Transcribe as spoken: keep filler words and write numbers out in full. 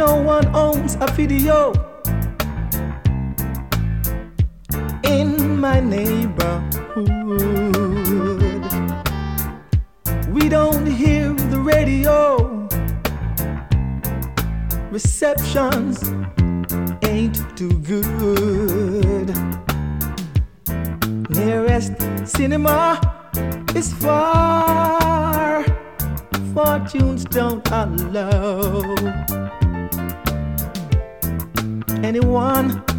no one owns a video in my neighborhood. We don't hear the radio. Receptions ain't too good. Nearest cinema is far. Fortunes don't allow anyone